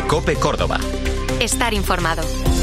COPE Córdoba. Estar informado.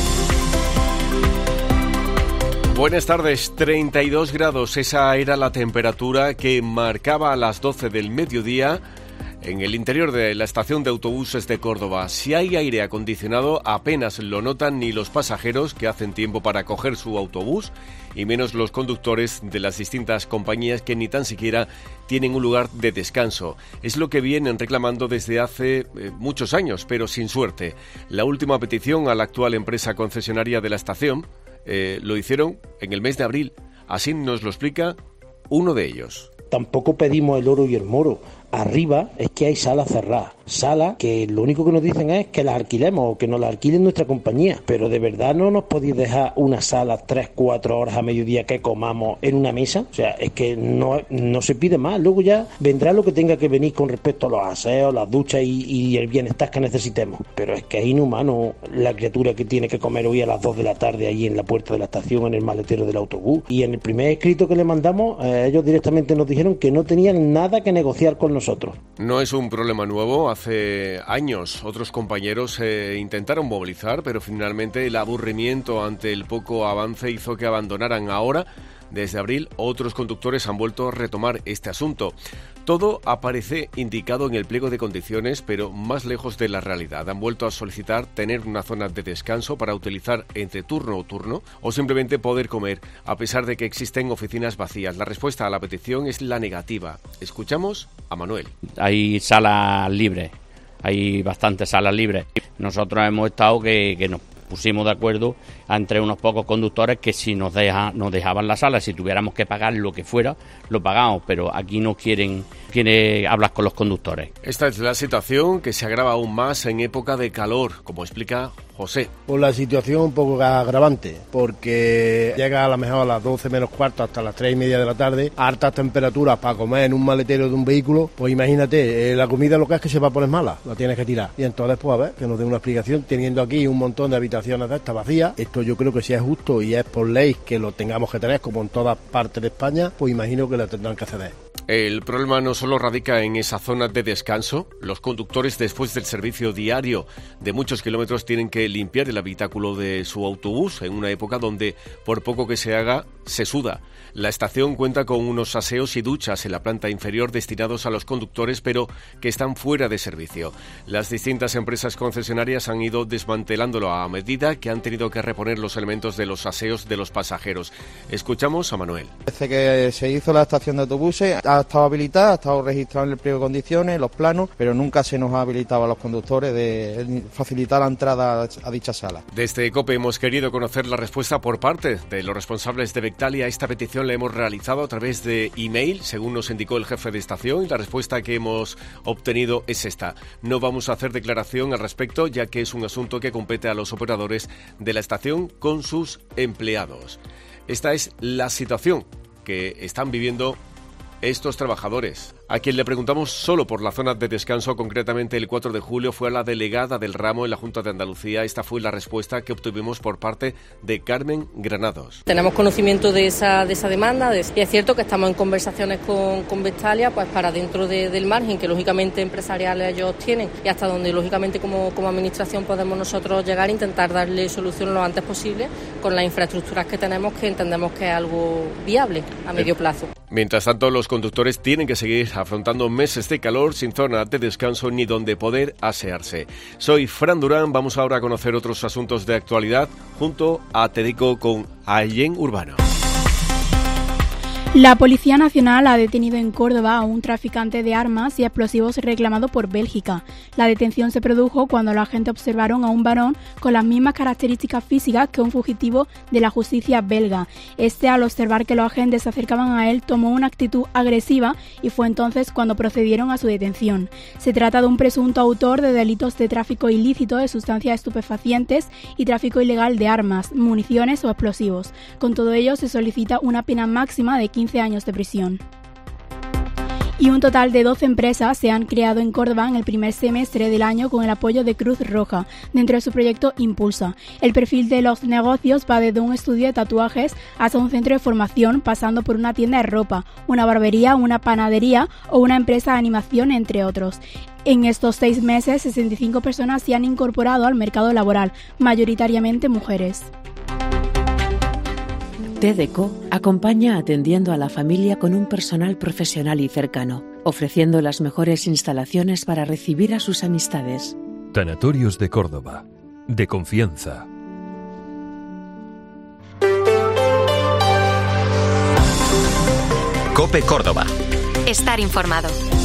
Buenas tardes, 32 grados, esa era la temperatura que marcaba a las 12 del mediodía en el interior de la estación de autobuses de Córdoba. Si hay aire acondicionado, apenas lo notan ni los pasajeros que hacen tiempo para coger su autobús, y menos los conductores de las distintas compañías que ni tan siquiera tienen un lugar de descanso. Es lo que vienen reclamando desde hace muchos años, pero sin suerte. La última petición a la actual empresa concesionaria de la estación lo hicieron en el mes de abril. Así nos lo explica uno de ellos. Tampoco pedimos el oro y el moro. Arriba es que hay salas cerradas, salas que lo único que nos dicen es que las alquilemos o que nos las alquilen nuestra compañía, pero de verdad no nos podéis dejar una sala 3-4 horas a mediodía que comamos en una mesa. O sea, es que no se pide más. Luego ya vendrá lo que tenga que venir con respecto a los aseos, las duchas y el bienestar que necesitemos, pero es que es inhumano la criatura que tiene que comer hoy a las 2 de la tarde ahí en la puerta de la estación, en el maletero del autobús. Y en el primer escrito que le mandamos, ellos directamente nos dijeron que no tenían nada que negociar con nosotros. No es un problema nuevo. Hace años otros compañeros intentaron movilizar, pero finalmente el aburrimiento ante el poco avance hizo que abandonaran. Ahora, desde abril, otros conductores han vuelto a retomar este asunto. Todo aparece indicado en el pliego de condiciones, pero más lejos de la realidad. Han vuelto a solicitar tener una zona de descanso para utilizar entre turno o turno, o simplemente poder comer, a pesar de que existen oficinas vacías. La respuesta a la petición es la negativa. Escuchamos a Manuel. Hay salas libres, hay bastantes salas libres. Nosotros hemos estado que nos pusimos de acuerdo entre unos pocos conductores que si nos dejaban la sala, si tuviéramos que pagar lo que fuera, lo pagamos, pero aquí no quieren hablar con los conductores. Esta es la situación que se agrava aún más en época de calor, como explica José. Pues la situación un poco agravante, porque llega a lo mejor a las 12 menos cuarto hasta las 3:30 de la tarde, a altas temperaturas para comer en un maletero de un vehículo. Pues imagínate, la comida lo que es que se va a poner mala, la tienes que tirar. Y entonces, pues a ver, que nos den una explicación, teniendo aquí un montón de habitaciones de estas vacías. Esto yo creo que si es justo y es por ley que lo tengamos que tener, como en todas partes de España, pues imagino que la tendrán que ceder. El problema no solo radica en esa zona de descanso. Los conductores, después del servicio diario de muchos kilómetros, tienen que limpiar el habitáculo de su autobús en una época donde, por poco que se haga, se suda. La estación cuenta con unos aseos y duchas en la planta inferior destinados a los conductores, pero que están fuera de servicio. Las distintas empresas concesionarias han ido desmantelándolo a medida que han tenido que reponer los elementos de los aseos de los pasajeros. Escuchamos a Manuel. Desde que se hizo la estación de autobuses ha estado habilitada, ha estado registrado en el pliego de condiciones, los planos, pero nunca se nos ha habilitado a los conductores de facilitar la entrada a dicha sala. Desde COPE hemos querido conocer la respuesta por parte de los responsables de Bectalia. Esta petición la hemos realizado a través de email, según nos indicó el jefe de estación, y la respuesta que hemos obtenido es esta. No vamos a hacer declaración al respecto, ya que es un asunto que compete a los operadores de la estación con sus empleados. Esta es la situación que están viviendo estos trabajadores. A quien le preguntamos solo por la zona de descanso, concretamente el 4 de julio, fue a la delegada del ramo en la Junta de Andalucía. Esta fue la respuesta que obtuvimos por parte de Carmen Granados. Tenemos conocimiento de esa demanda y es cierto que estamos en conversaciones con Bectalia, pues para dentro del margen que lógicamente empresarial ellos tienen y hasta donde lógicamente como administración podemos nosotros llegar a intentar darle solución lo antes posible con las infraestructuras que tenemos, que entendemos que es algo viable a medio plazo. Mientras tanto, los conductores tienen que seguir afrontando meses de calor sin zona de descanso ni donde poder asearse. Soy Fran Durán, vamos ahora a conocer otros asuntos de actualidad junto a Te Digo con Allen Urbano. La Policía Nacional ha detenido en Córdoba a un traficante de armas y explosivos reclamado por Bélgica. La detención se produjo cuando los agentes observaron a un varón con las mismas características físicas que un fugitivo de la justicia belga. Este, al observar que los agentes se acercaban a él, tomó una actitud agresiva y fue entonces cuando procedieron a su detención. Se trata de un presunto autor de delitos de tráfico ilícito de sustancias estupefacientes y tráfico ilegal de armas, municiones o explosivos. Con todo ello, se solicita una pena máxima de 15 años de prisión. Y un total de 12 empresas se han creado en Córdoba en el primer semestre del año con el apoyo de Cruz Roja, dentro de su proyecto Impulsa. El perfil de los negocios va desde un estudio de tatuajes hasta un centro de formación, pasando por una tienda de ropa, una barbería, una panadería o una empresa de animación, entre otros. En estos 6 meses, 65 personas se han incorporado al mercado laboral, mayoritariamente mujeres. TDCO acompaña atendiendo a la familia con un personal profesional y cercano, ofreciendo las mejores instalaciones para recibir a sus amistades. Tanatorios de Córdoba, de confianza. COPE Córdoba. Estar informado.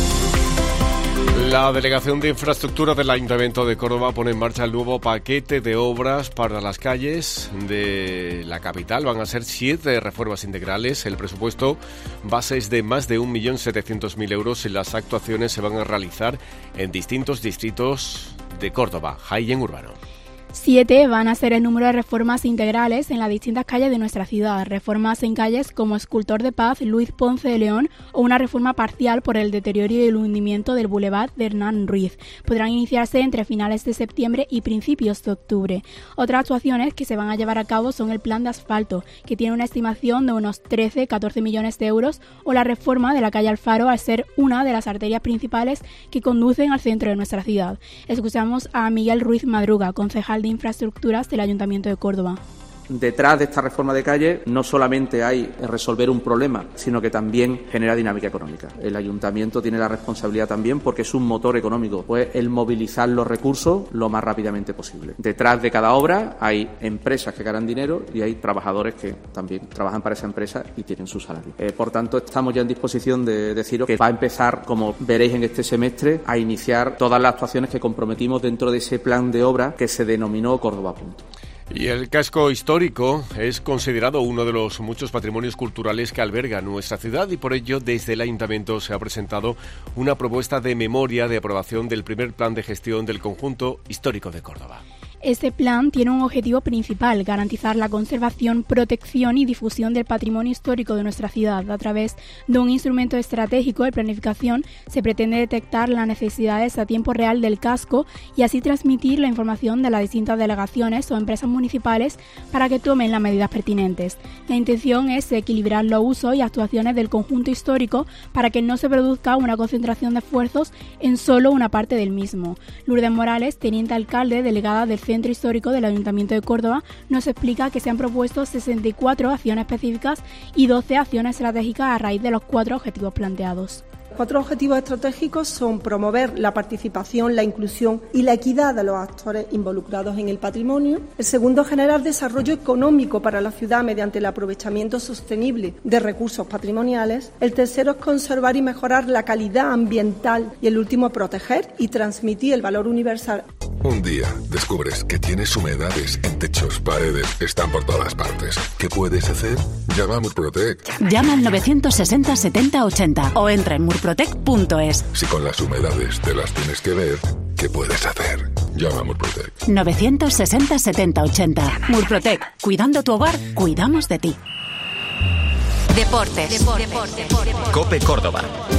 La Delegación de Infraestructura del Ayuntamiento de Córdoba pone en marcha el nuevo paquete de obras para las calles de la capital. Van a ser 7 reformas integrales. El presupuesto base es de más de 1.700.000 euros y las actuaciones se van a realizar en distintos distritos de Córdoba. Jaén Urbano. 7 van a ser el número de reformas integrales en las distintas calles de nuestra ciudad. Reformas en calles como Escultor de Paz, Luis Ponce de León, o una reforma parcial por el deterioro y el hundimiento del Boulevard de Hernán Ruiz. Podrán iniciarse entre finales de septiembre y principios de octubre. Otras actuaciones que se van a llevar a cabo son el plan de asfalto, que tiene una estimación de unos 13-14 millones de euros, o la reforma de la calle Alfaro, al ser una de las arterias principales que conducen al centro de nuestra ciudad. Escuchamos a Miguel Ruiz Madruga, concejal de Infraestructuras del Ayuntamiento de Córdoba. Detrás de esta reforma de calle no solamente hay resolver un problema, sino que también genera dinámica económica. El ayuntamiento tiene la responsabilidad también, porque es un motor económico, pues el movilizar los recursos lo más rápidamente posible. Detrás de cada obra hay empresas que ganan dinero y hay trabajadores que también trabajan para esa empresa y tienen su salario. Por tanto, estamos ya en disposición de deciros que va a empezar, como veréis en este semestre, a iniciar todas las actuaciones que comprometimos dentro de ese plan de obra que se denominó Córdoba Punto. Y el casco histórico es considerado uno de los muchos patrimonios culturales que alberga nuestra ciudad, y por ello desde el Ayuntamiento se ha presentado una propuesta de memoria de aprobación del primer plan de gestión del conjunto histórico de Córdoba. Este plan tiene un objetivo principal: garantizar la conservación, protección y difusión del patrimonio histórico de nuestra ciudad. A través de un instrumento estratégico de planificación se pretende detectar las necesidades a tiempo real del casco y así transmitir la información de las distintas delegaciones o empresas municipales para que tomen las medidas pertinentes. La intención es equilibrar los usos y actuaciones del conjunto histórico para que no se produzca una concentración de esfuerzos en solo una parte del mismo. Lourdes Morales, teniente alcalde delegada del Centro Histórico del Ayuntamiento de Córdoba, nos explica que se han propuesto 64 acciones específicas y 12 acciones estratégicas a raíz de los 4 objetivos planteados. 4 objetivos estratégicos son promover la participación, la inclusión y la equidad de los actores involucrados en el patrimonio. El segundo, generar desarrollo económico para la ciudad mediante el aprovechamiento sostenible de recursos patrimoniales. El tercero es conservar y mejorar la calidad ambiental. Y el último, proteger y transmitir el valor universal. Un día descubres que tienes humedades en techos, paredes, están por todas partes. ¿Qué puedes hacer? Llama a Murprotec. Llama al 960 70 80 o entra en murprotec.es. Si con las humedades te las tienes que ver, ¿qué puedes hacer? Llama a Murprotec. 960 70 80. Murprotec. Cuidando tu hogar, cuidamos de ti. Deportes. COPE Córdoba.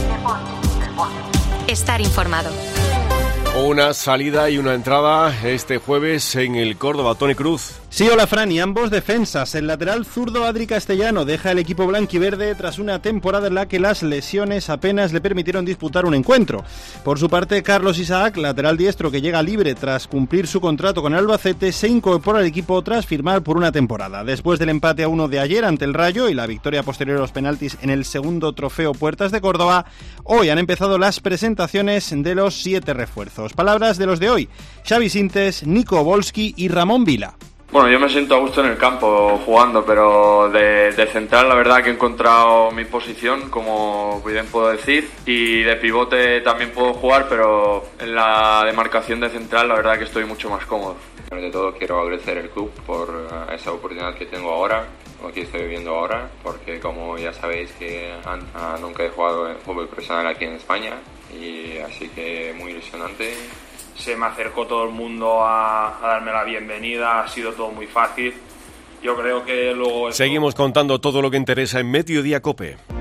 Estar informado. Una salida y una entrada este jueves en el Córdoba. Toni Cruz. Sí, hola Fran, y ambos defensas. El lateral zurdo Adri Castellano deja el equipo blanquiverde tras una temporada en la que las lesiones apenas le permitieron disputar un encuentro. Por su parte, Carlos Isaac, lateral diestro que llega libre tras cumplir su contrato con el Albacete, se incorpora al equipo tras firmar por una temporada. Después del empate a 1 de ayer ante el Rayo y la victoria posterior a los penaltis en el segundo trofeo Puertas de Córdoba, hoy han empezado las presentaciones de los 7 refuerzos. Palabras de los de hoy: Xavi Sintes, Nico Volsky y Ramón Vila. Bueno, yo me siento a gusto en el campo jugando, pero de central la verdad que he encontrado mi posición, como bien puedo decir, y de pivote también puedo jugar, pero en la demarcación de central la verdad que estoy mucho más cómodo. Ante todo quiero agradecer al club por esa oportunidad que tengo ahora, lo que estoy viviendo ahora, porque como ya sabéis que nunca he jugado en fútbol profesional aquí en España, y así que muy ilusionante. Se me acercó todo el mundo a darme la bienvenida, ha sido todo muy fácil. Yo creo que luego... Seguimos contando todo lo que interesa en Mediodía COPE.